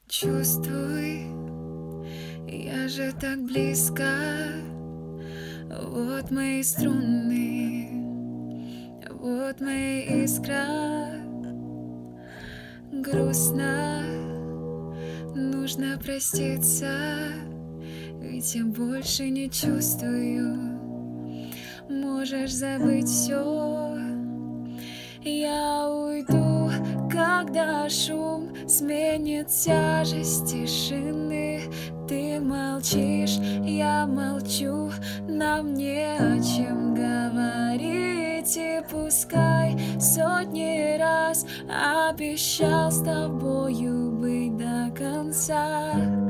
Чувствуй, я же так близко. Вот мои струны, вот моя искра. Грустно, нужно проститься, ведь я больше не чувствую. Можешь забыть все, я уйду, когда шум сменит тяжесть тишины. Ты молчишь, я молчу, нам не о чем говорить. И пускай сотни раз обещал с тобою быть до конца.